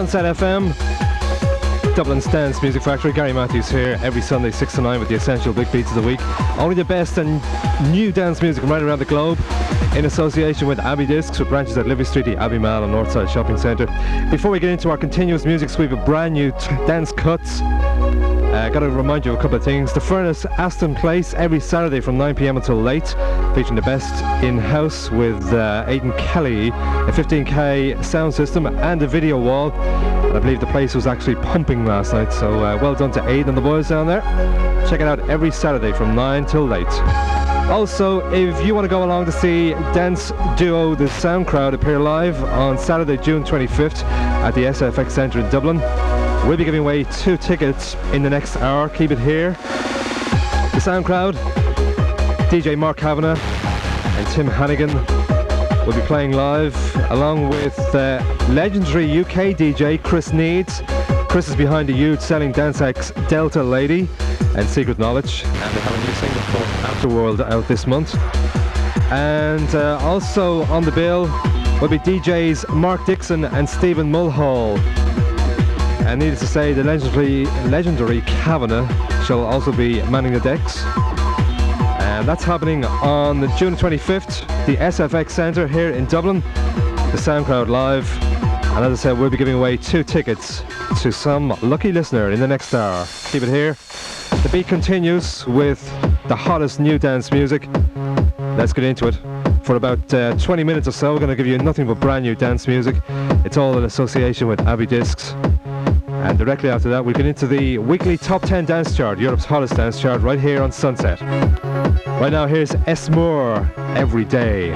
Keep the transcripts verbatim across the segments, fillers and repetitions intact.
Sunset F M, Dublin's Dance Music Factory. Gary Matthews here every Sunday six to nine with the essential big beats of the week. Only the best and new dance music from right around the globe, in association with Abbey Discs, with branches at Livy Street, the Abbey Mall and Northside Shopping Centre. Before we get into our continuous music sweep of brand new t- dance cuts, I uh, got to remind you of a couple of things. The Furnace, Aston Place, every Saturday from nine p.m. until late, featuring the best in-house with uh, Aidan Kelly, a fifteen K sound system and a video wall. And I believe the place was actually pumping last night, so uh, well done to Aidan and the boys down there. Check it out every Saturday from nine till late. Also, if you want to go along to see dance duo The Sound Crowd appear live on Saturday, June twenty-fifth at the S F X Centre in Dublin, we'll be giving away two tickets in the next hour. Keep it here. The Sound Crowd, D J Mark Kavanagh and Tim Hannigan will be playing live, along with uh, legendary U K D J Chris Needs. Chris is behind the huge selling dance acts Delta Lady and Secret Knowledge, and they have a new single called Afterworld out this month. And uh, also on the bill will be D Js Mark Dixon and Stephen Mulhall. And needless to say, the legendary legendary Kavanagh shall also be manning the decks. And that's happening on June twenty-fifth, the S F X Centre here in Dublin, the Sound Crowd live. And as I said, we'll be giving away two tickets to some lucky listener in the next hour. Keep it here. The beat continues with the hottest new dance music. Let's get into it. For about uh, twenty minutes or so, we're going to give you nothing but brand new dance music. It's all in association with Abbey Discs. And directly after that, we'll get into the weekly Top ten Dance Chart, Europe's hottest dance chart, right here on Sunset. Right now, here's S. Moore, Every Day.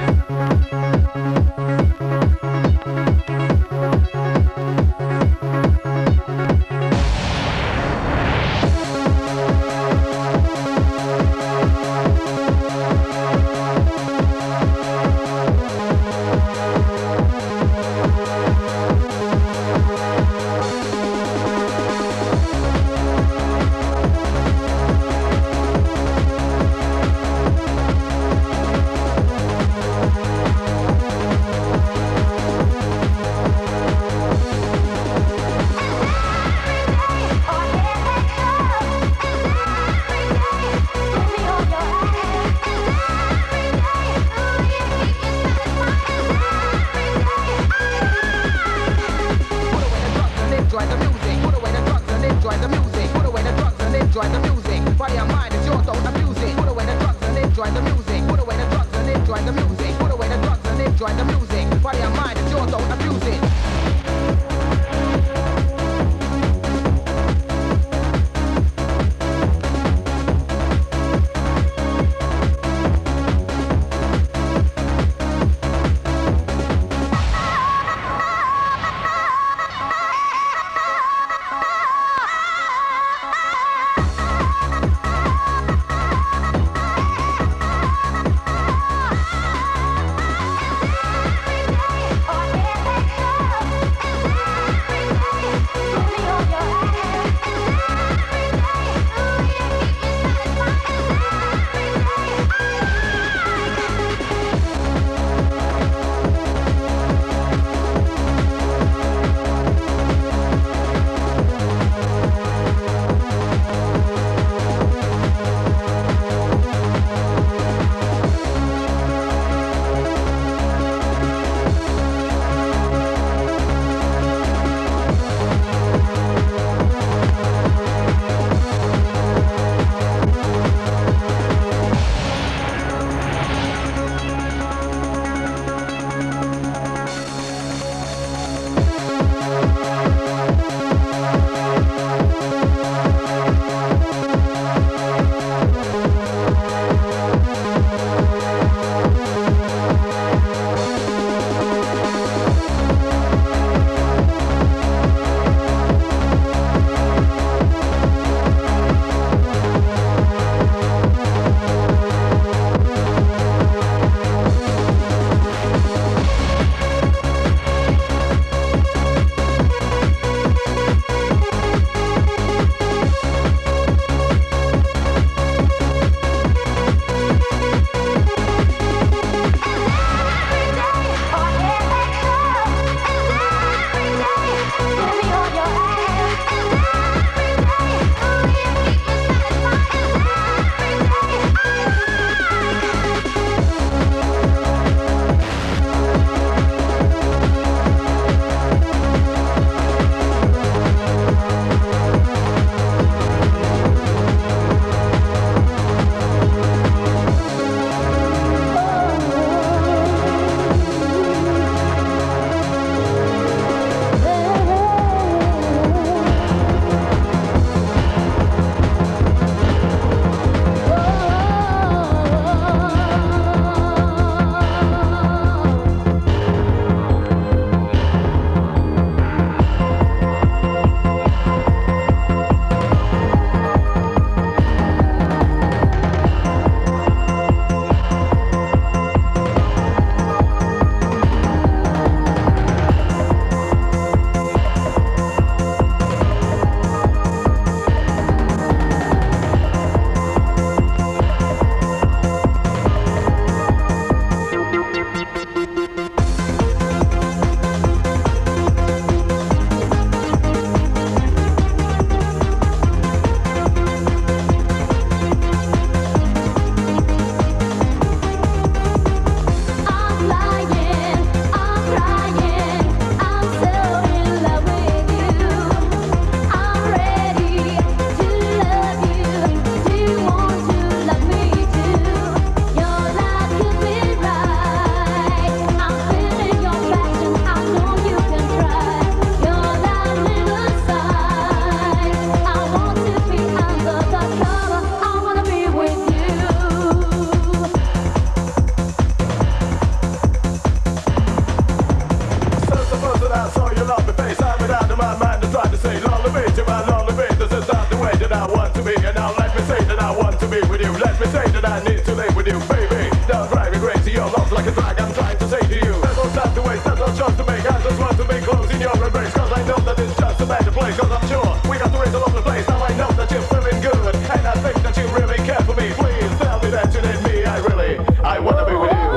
to be with you. Let me say that I need to live with you, baby. Don't drive me crazy, your love's like a drag. I'm trying to say to you, there's no time to waste, there's no choice to make. I just want to be close in your embrace, cause I know that it's just a better place. Cause I'm sure we got to raise all over the place. Now I know that you're feeling good, and I think that you really care for me. Please tell me that you need me. I really, I wanna be with you.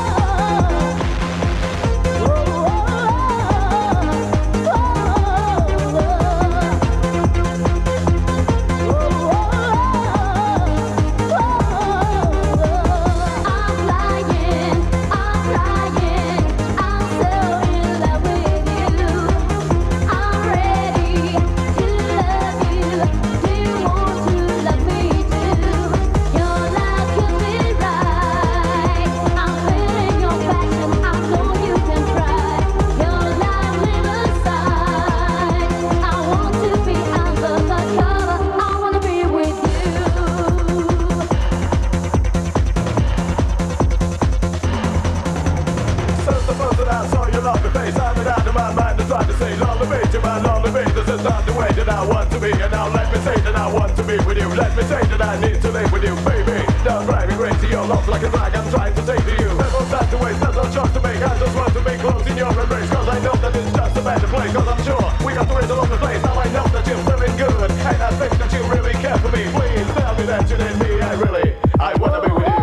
Let me say that I need to live with you, baby. Don't drive me crazy, your love's like a drag. I'm trying to say to you, there's no time to waste, there's no choice to make. I just want to be close in your embrace, cause I know that it's just a better place. Cause I'm sure we got to raise all over the place. Now I know that you're feeling good, and I think that you really care for me. Please tell me that you need me. I really, I wanna be with you.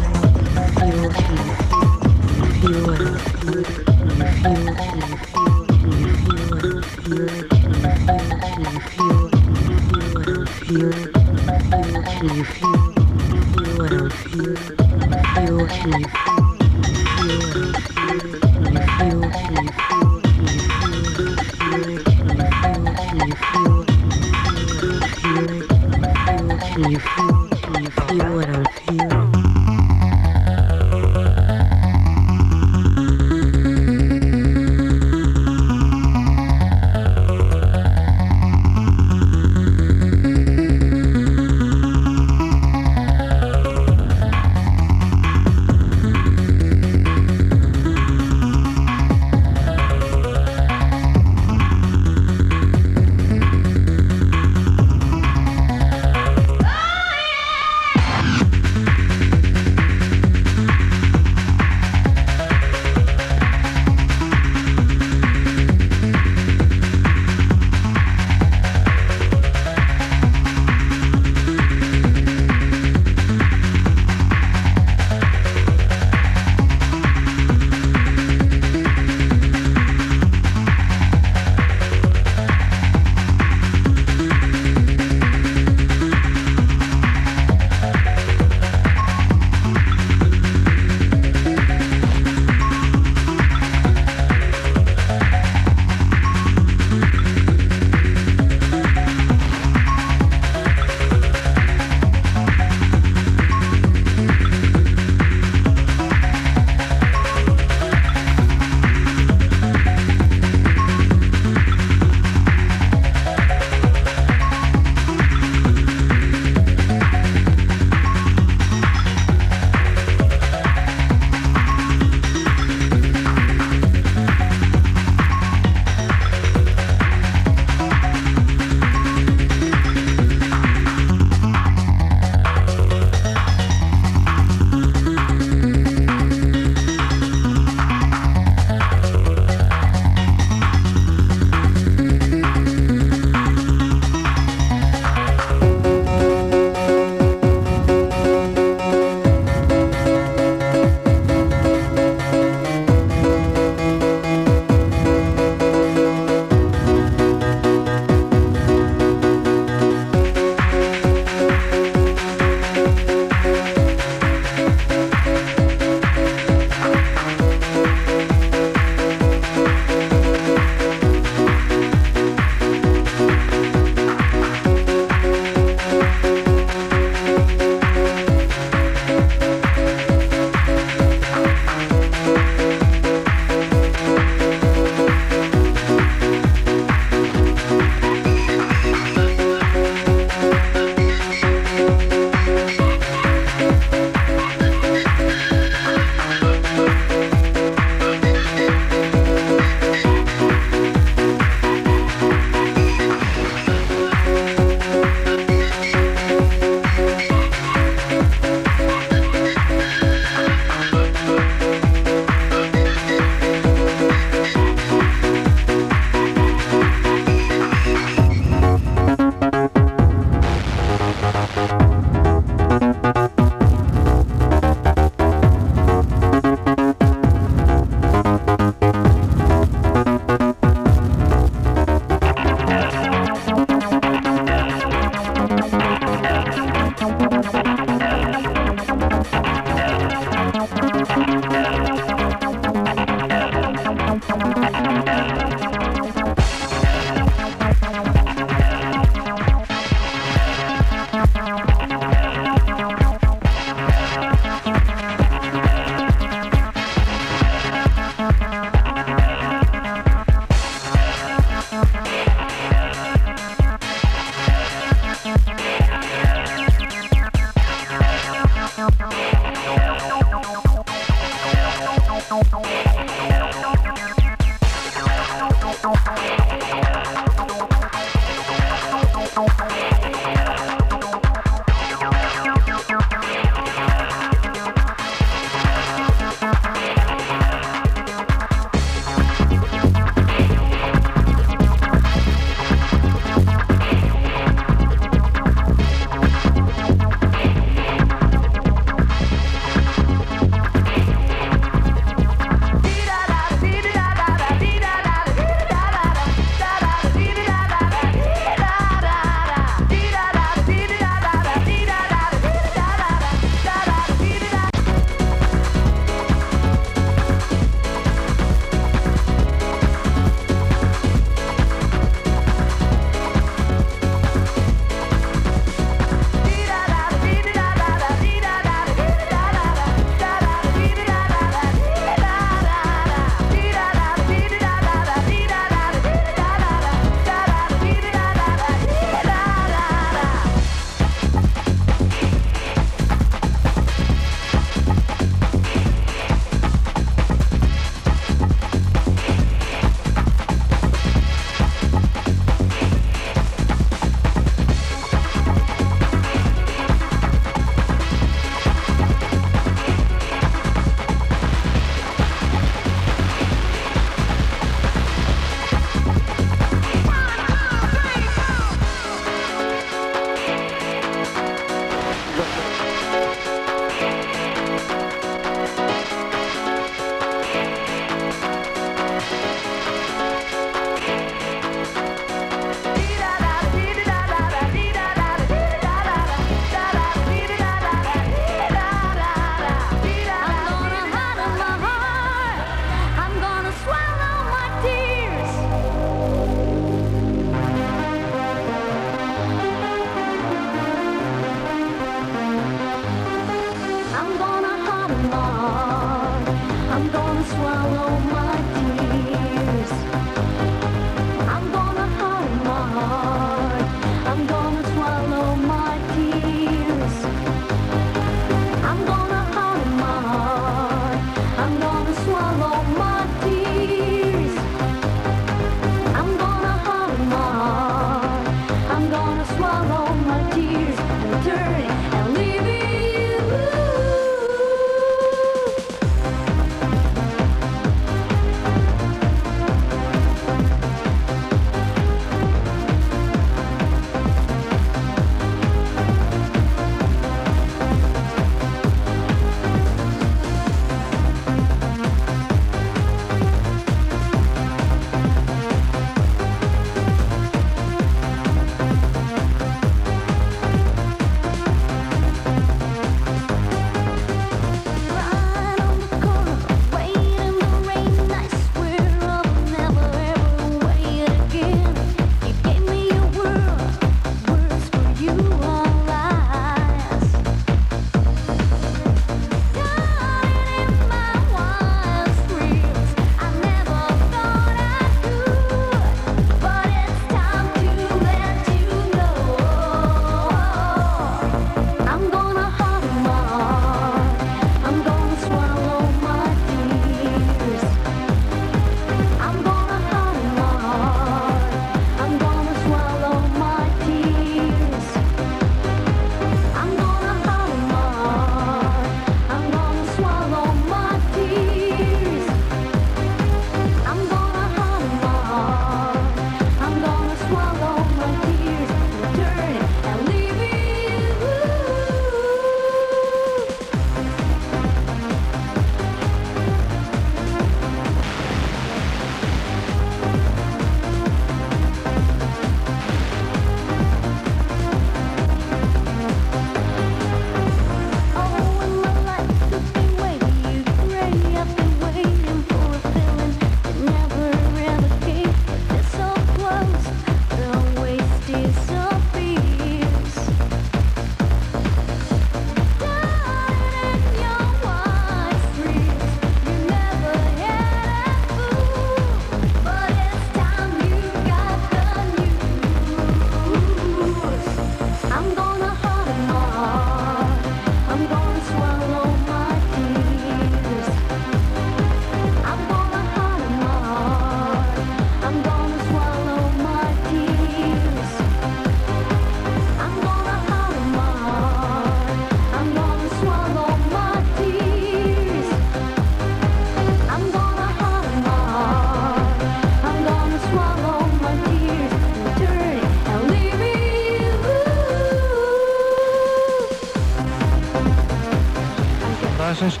10.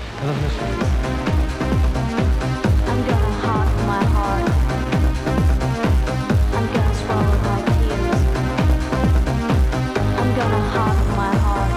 I'm gonna harden my heart. I'm gonna swallow my tears. I'm gonna harden my heart.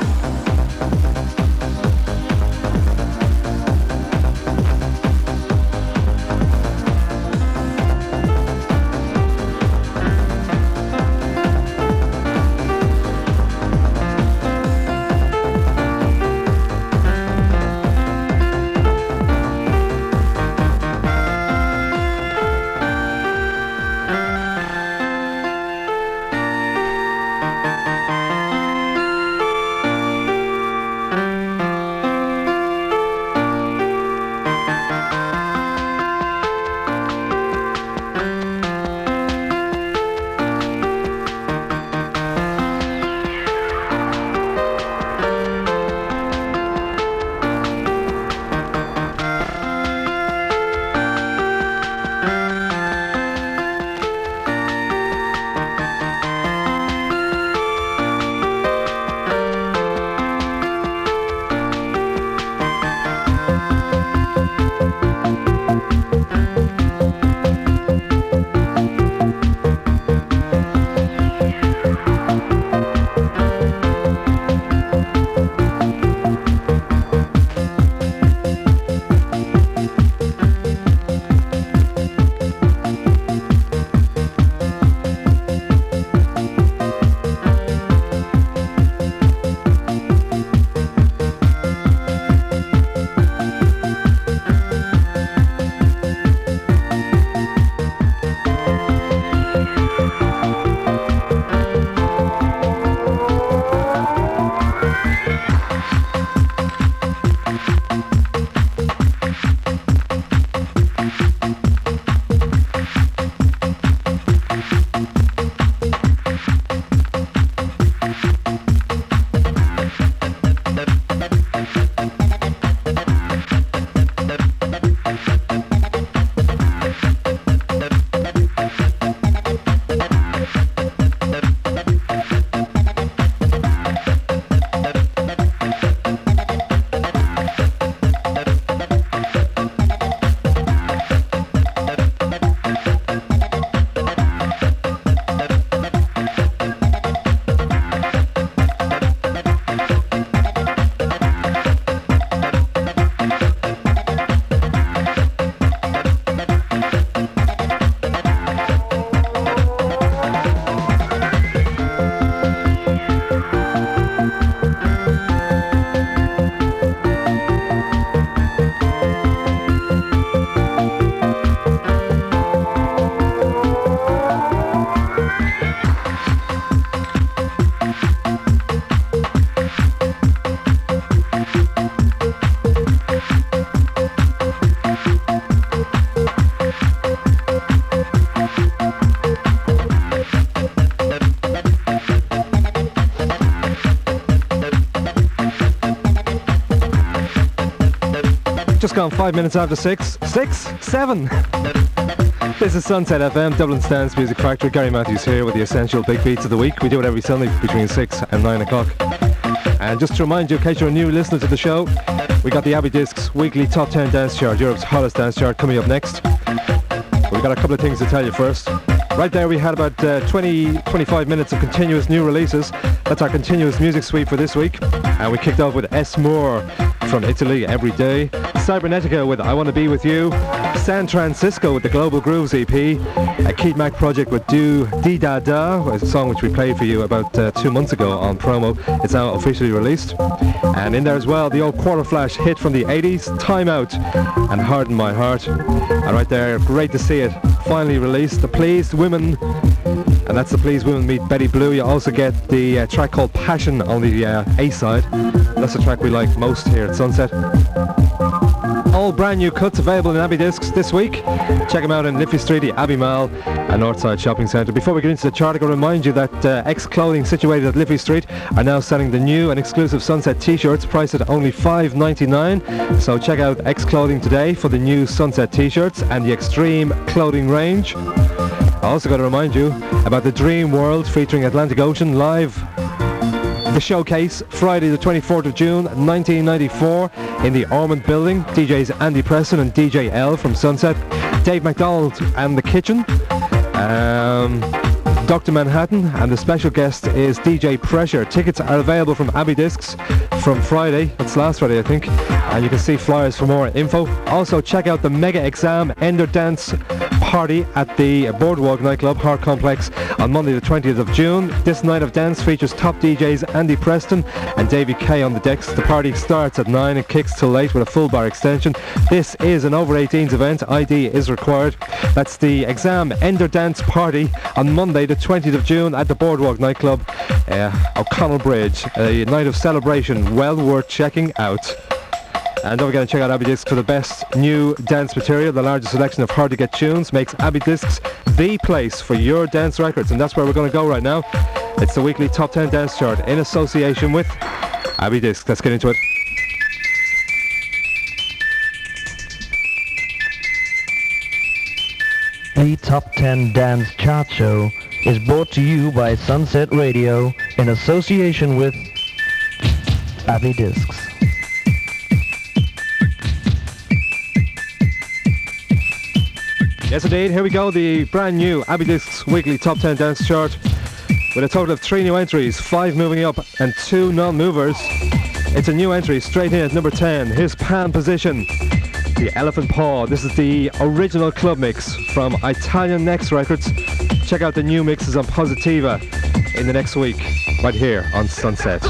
Just gone five minutes after six. Six? Seven? This is Sunset F M, Dublin Dance Music Factory. Gary Matthews here with the essential big beats of the week. We do it every Sunday between six and nine o'clock. And just to remind you, in case you're a new listener to the show, we got the Abbey Discs weekly top ten dance chart, Europe's hottest dance chart, coming up next. We've got a couple of things to tell you first. Right there we had about uh, twenty, twenty-five minutes of continuous new releases. That's our continuous music suite for this week. And we kicked off with S. Moore from Italy, Every Day. Cybernetica with I Want to Be With You. San Francisco with the Global Grooves E P. A Keith Mack project with Do Dee Da Da, a song which we played for you about uh, two months ago on promo. It's now officially released. And in there as well, the old Quarter Flash hit from the eighties, Time Out and Harden My Heart. And right there, great to see it finally released. The Pleased Women, and that's the Pleased Women meet Betty Blue. You also get the uh, track called Passion on the uh, A-side. That's the track we like most here at Sunset. All brand new cuts available in Abbey Discs this week. Check them out in Liffey Street, the Abbey Mall and Northside Shopping Centre. Before we get into the chart, I can remind you that uh, X Clothing, situated at Liffey Street, are now selling the new and exclusive Sunset T-shirts priced at only five ninety-nine. So check out X Clothing today for the new Sunset T-shirts and the Extreme clothing range. I also got to remind you about the Dream World featuring Atlantic Ocean live The Showcase, Friday the twenty-fourth of June nineteen ninety-four in the Ormond Building. D Js Andy Preston and D J L from Sunset. Dave McDonald and The Kitchen. Um, Doctor Manhattan, and the special guest is D J Pressure. Tickets are available from Abbey Discs from Friday. That's last Friday, I think. And you can see flyers for more info. Also, check out the Mega Exam Ender Dance Party at the Boardwalk nightclub, Heart Complex, on Monday the twentieth of June. This night of dance features top D Js Andy Preston and Davey Kay on the decks. The party starts at nine and kicks till late with a full bar extension. This is an over eighteens event. I D is required. That's the Exam Ender Dance Party on Monday the twentieth of June at the Boardwalk nightclub, uh, O'Connell Bridge. A night of celebration well worth checking out. And don't forget to check out Abbey Discs for the best new dance material. The largest selection of hard to get tunes makes Abbey Discs the place for your dance records, and that's where we're going to go right now. It's the weekly Top ten Dance Chart in association with Abbey Discs. Let's get into it. The Top ten Dance Chart Show is brought to you by Sunset Radio in association with Abbey Discs. Yes indeed, here we go, the brand new Abbey Discs weekly Top ten Dance Chart with a total of three new entries, five moving up and two non-movers. It's a new entry straight in at number ten, his Pan Position, the Elephant Paw. This is the original club mix from Italian Next Records. Check out the new mixes on Positiva in the next week, right here on Sunset.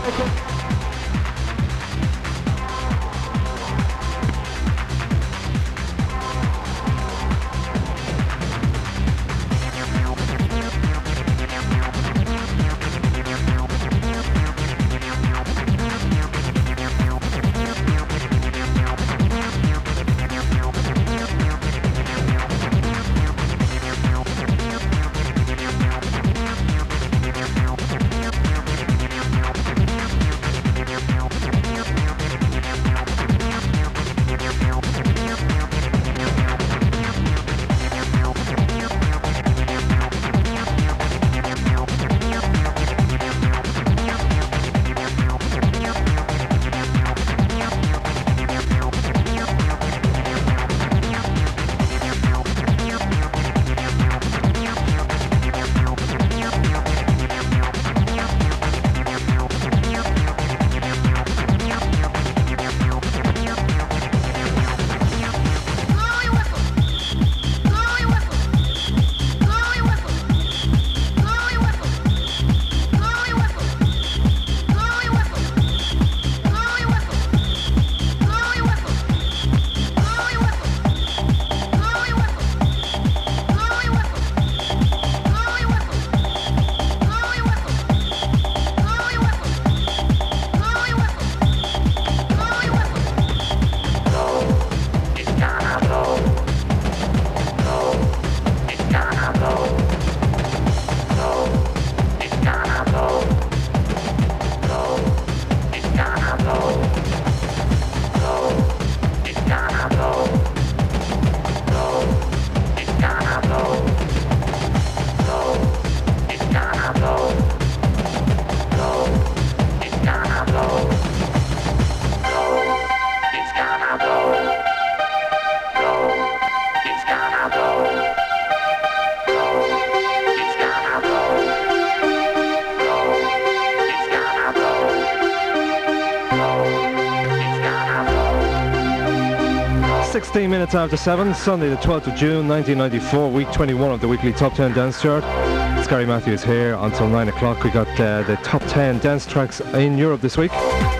sixteen minutes after seven, Sunday the twelfth of June nineteen ninety-four, week twenty-one of the weekly Top ten Dance Chart. It's Gary Matthews here until nine o'clock. We got uh, the top ten dance tracks in Europe this week.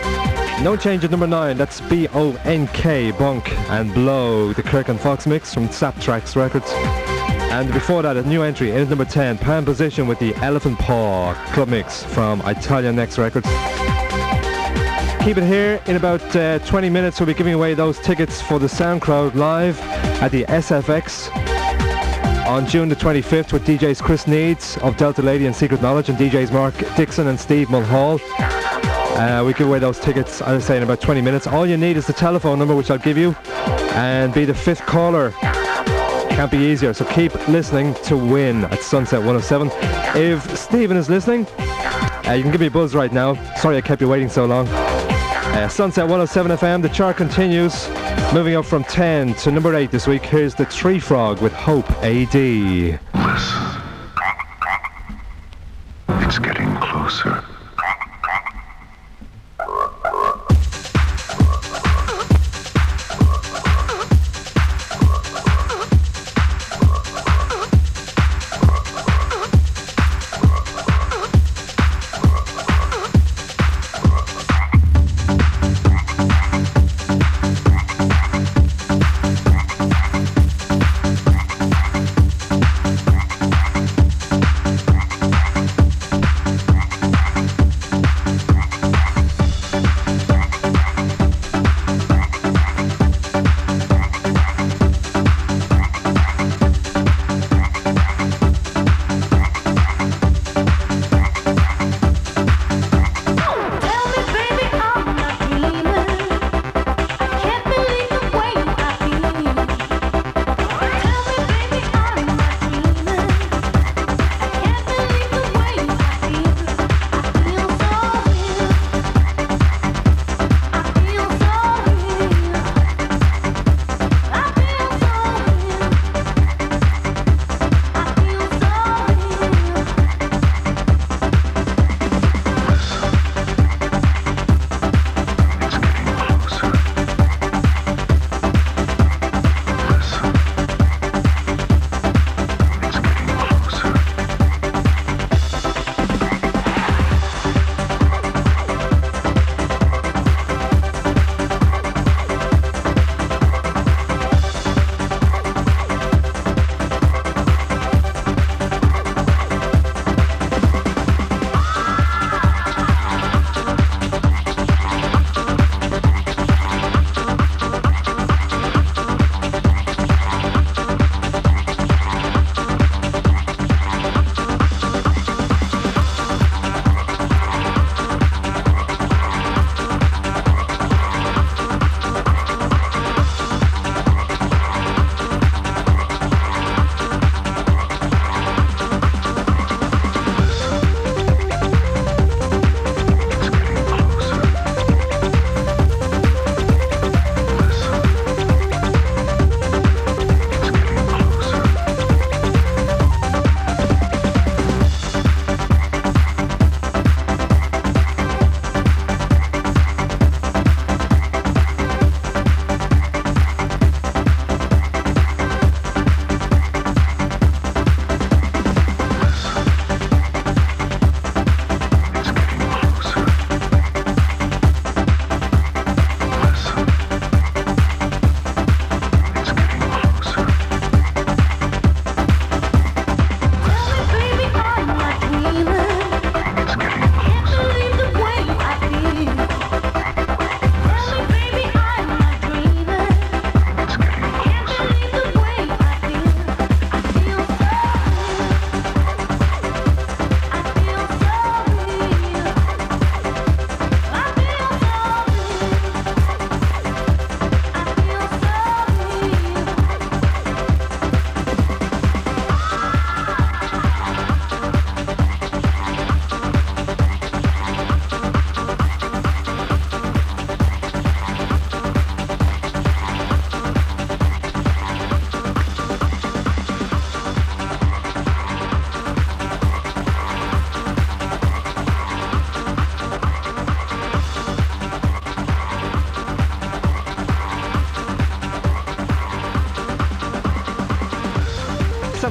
No change at number nine, that's B O N K, Bonk and Blow, the Kirk and Fox mix from Sap Tracks Records. And before that, a new entry in at number ten, Pan Position with the Elephant Paw Club Mix from Italian Next Records. Keep it here. In about uh, twenty minutes, we'll be giving away those tickets for the SoundCloud Live at the S F X on June the twenty-fifth with D Js Chris Needs of Delta Lady and Secret Knowledge and D Js Mark Dixon and Steve Mulhall. Uh, we give away those tickets, as I say, in about twenty minutes. All you need is the telephone number, which I'll give you, and be the fifth caller. Can't be easier, so keep listening to win at Sunset one oh seven. If Stephen is listening, uh, you can give me a buzz right now. Sorry I kept you waiting so long. Uh, Sunset one oh seven F M, the chart continues, moving up from ten to number eight this week. Here's the Tree Frog with Hope A D. Listen. It's getting closer.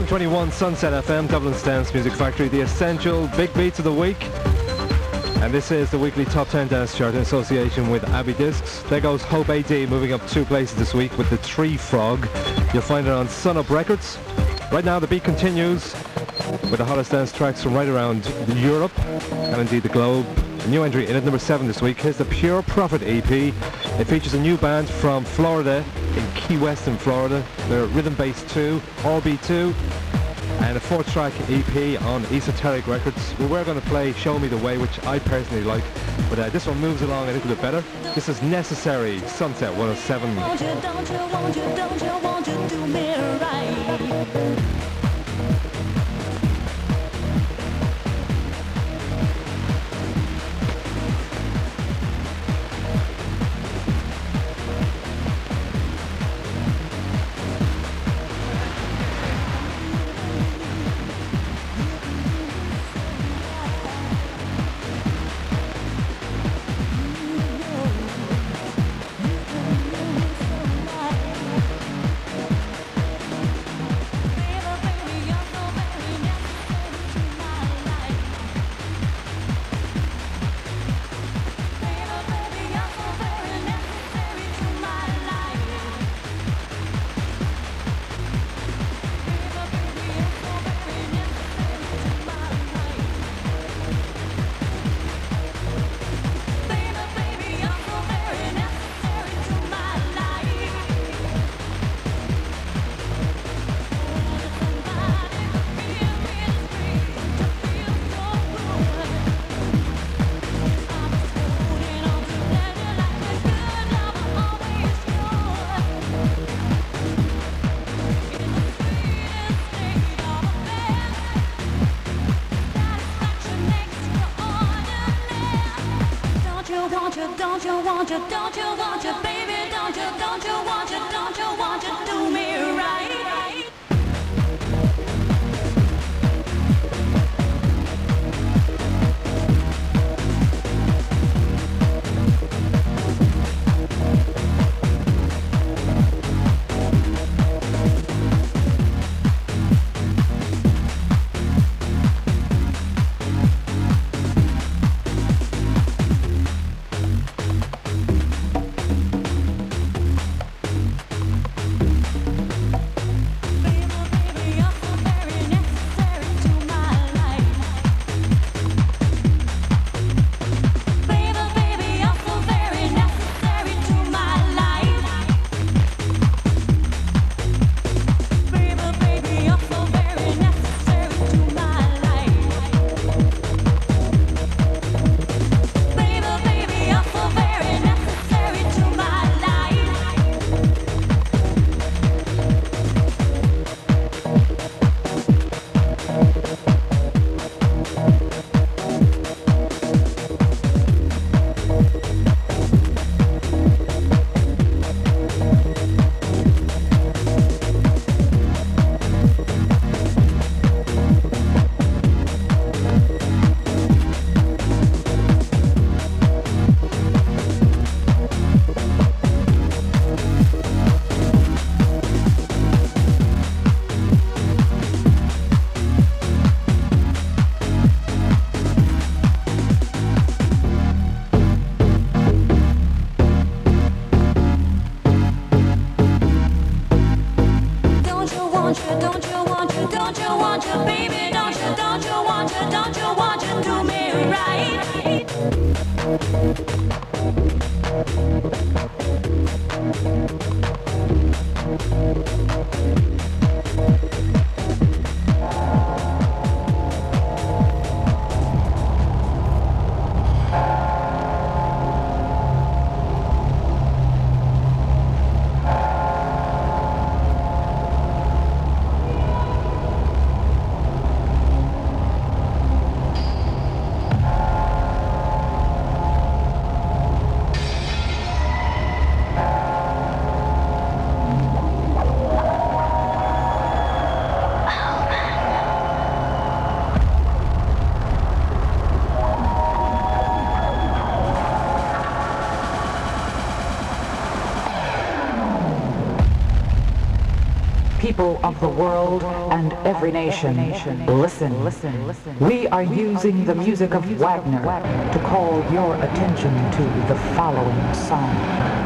seven twenty-one Sunset F M, Dublin's Dance Music Factory, the essential big beats of the week. And this is the weekly Top ten Dance Chart in association with Abbey Discs. There goes Hope A D moving up two places this week with the Tree Frog. You'll find it on Sun Up Records. Right now the beat continues with the hottest dance tracks from right around Europe and indeed the globe. A new entry in at number seven this week. Here's the Pure Profit E P. It features a new band from Florida, in Key West in Florida. They're Rhythm Bass two, All B two, and a fourth track E P on Esoteric Records. Well, we're going to play Show Me the Way, which I personally like, but uh, this one moves along a little bit better. This is Necessary, Sunset one oh seven. Won't you, don't you, won't you, don't you, won't you do me right? Don't you want you, don't you want you, baby, don't you, don't you want you, don't you want you, do me right. people of the world and every nation, listen, listen, listen. We are using the music of Wagner to call your attention to the following song.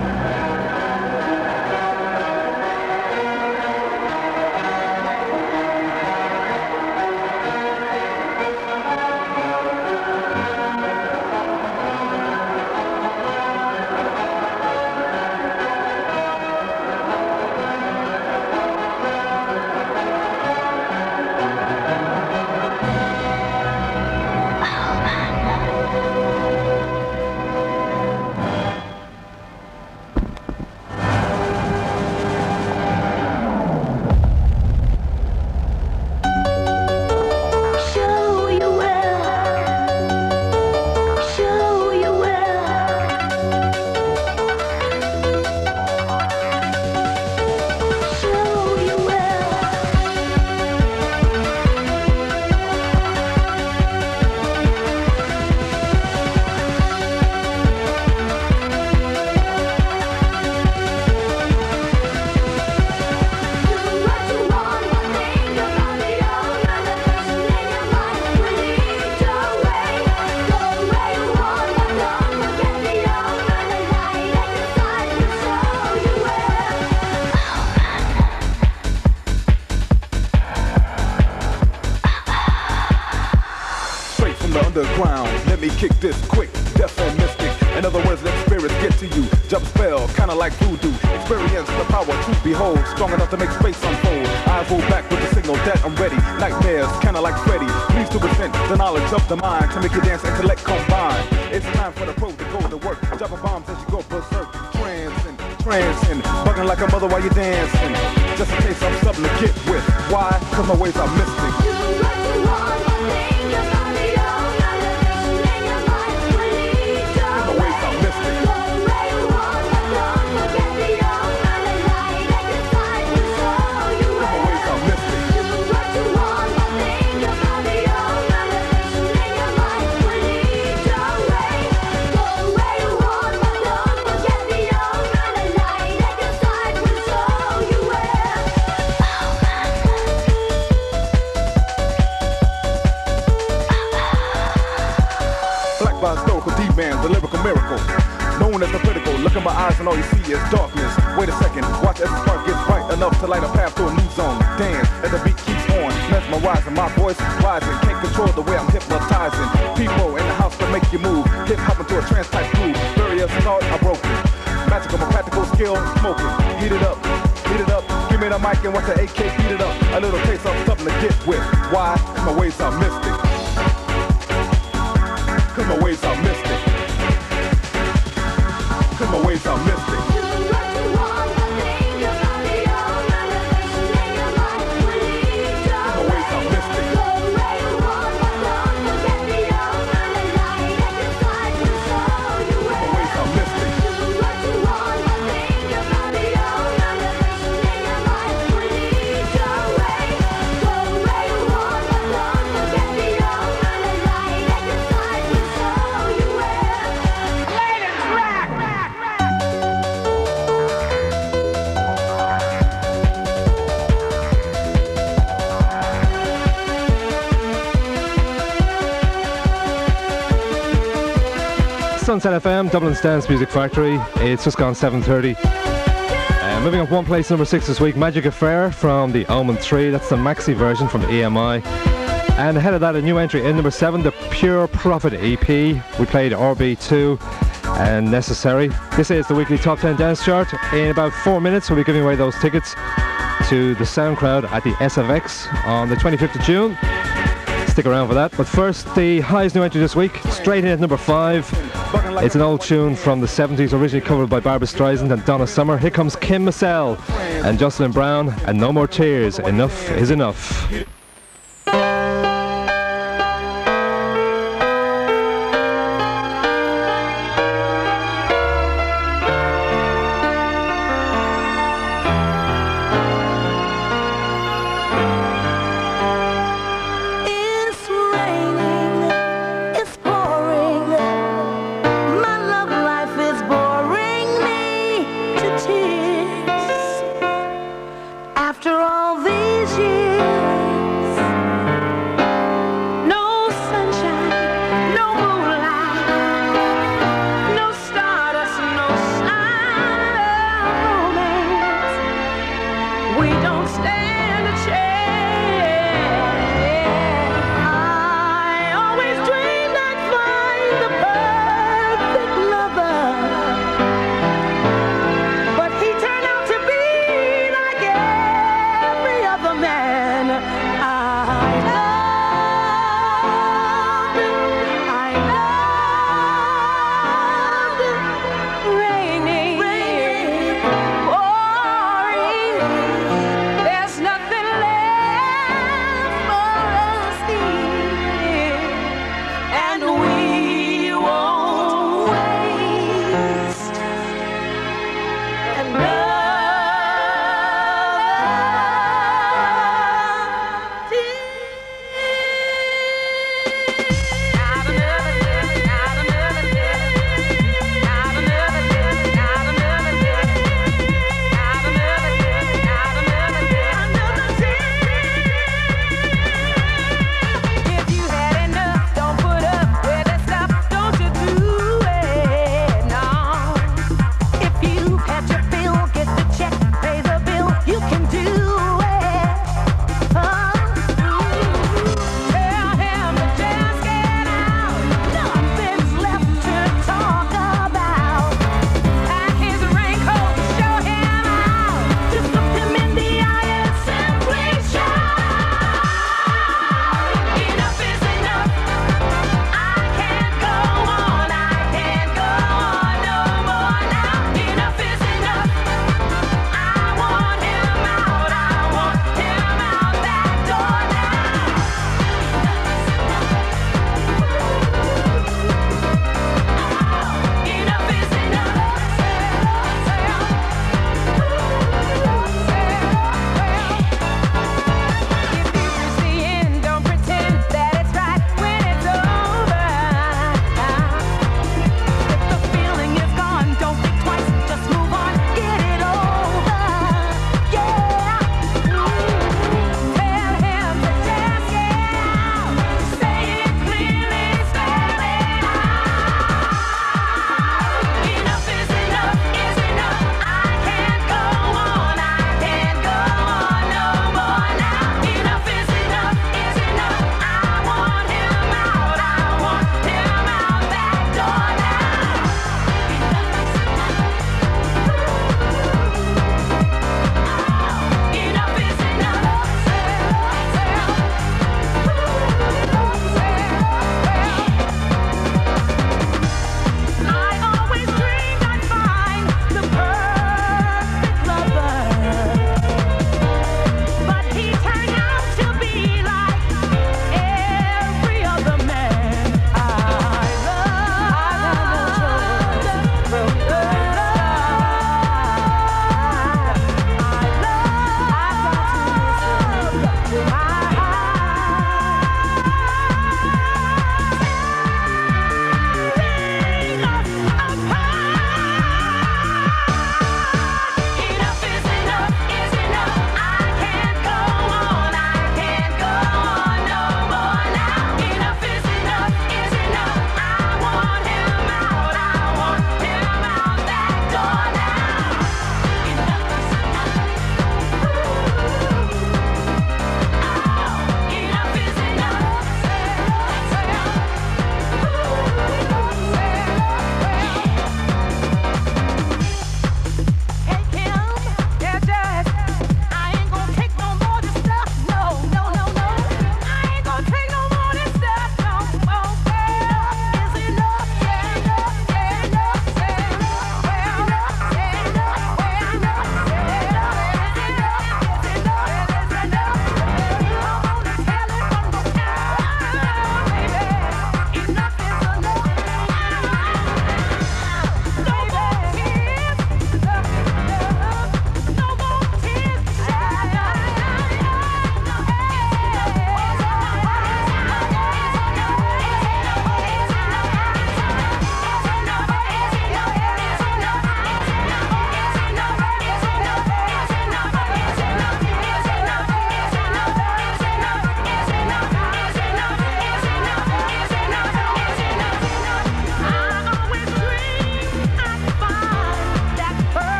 Kick this quick, deaf and mystic. In other words, let spirits get to you. Jump spell, kinda like voodoo. Experience the power to behold. Strong enough to make space unfold. Eyes roll back with the signal that I'm ready. Nightmares, kinda like Freddy. Please to present the knowledge of the mind to make you dance, intellect combine. It's time for the pro to go to work. Dropping bombs as you go berserk. Trancing, trancing, bugging like a mother while you're dancing. Just in case I'm something to get with. Why? Cause my ways are mystic. You what you want, one thing about the old. The lyrical miracle, known as the critical. Look in my eyes and all you see is darkness. Wait a second, watch as the spark gets bright enough to light a path to a new zone. Dance as the beat keeps on, mesmerizing. My voice rising, can't control the way I'm hypnotizing. People in the house to make you move, hip hop into a trance type groove. Barriers thought are broken. Magical, my practical skill, smoking. Heat it up, heat it up. Give me the mic and watch the A K beat it up. A little taste of something to get with. Why? Cause my ways are mystic. Cause my ways are mystic. Cause my ways are mystic. You what you want, one thing about the old. Manifestation in your mind when you Cause my ways are mystic. go where you want, but don't forget the old. And the light at your side will show you Cause my where. ways are mystic. You what you want, one thing about the old. Manifestation in your mind when you go away. Go where you want, but don't forget the old. And the light at your side will show you where. Let it rock! Sunset F M, Dublin's Dance Music Factory. It's just gone seven thirty. Uh, moving up one place, number six this week, Magic Affair from the Omen three. That's the maxi version from E M I. And ahead of that, a new entry in number seven, the Pure Profit E P. We played R B two and Necessary. This is the weekly Top ten Dance Chart. In about four minutes, we'll be giving away those tickets to the Sound Crowd at the S F X on the twenty-fifth of June. Stick around for that. But first, the highest new entry this week, straight in at number five. It's an old tune from the seventies, originally covered by Barbra Streisand and Donna Summer. Here comes Kim Massell and Jocelyn Brown, and No More Tears, Enough is Enough. It's raining, it's pouring. My love life is boring me to tears. After all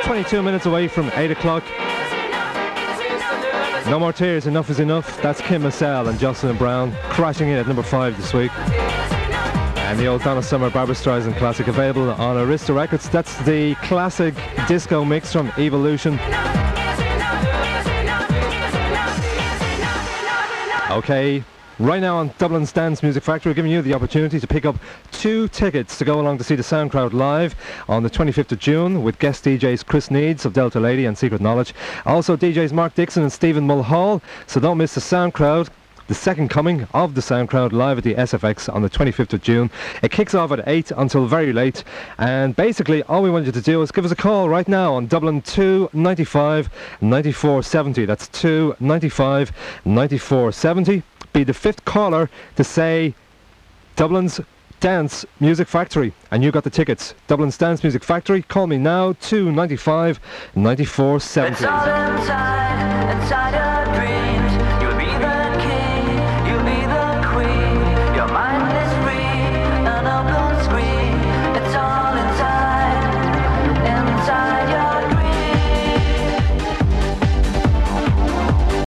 twenty-two minutes away from eight o'clock. No More Tears, Enough Is Enough. That's Kim Massell and Jocelyn Brown crashing in at number five this week. And the old Donna Summer, Barbra Streisand classic available on Arista Records. That's the classic disco mix from Evolution. Okay, right now on Dublin's Dance Music Factory, we're giving you the opportunity to pick up two tickets to go along to see the SoundCrowd live on the twenty-fifth of June with guest D Js Chris Needs of Delta Lady and Secret Knowledge. Also D Js Mark Dixon and Stephen Mulhall. So don't miss the SoundCrowd, the second coming of the SoundCrowd live at the S F X on the twenty-fifth of June. It kicks off at eight until very late, and basically all we want you to do is give us a call right now on Dublin two ninety-five ninety-four seventy. That's two ninety-five ninety-four seventy. Be the fifth caller to say Dublin's Dance Music Factory, and you got the tickets. Dublin's Dance Music Factory, call me now, two ninety-five ninety-four seventy. It's all inside, inside a dream.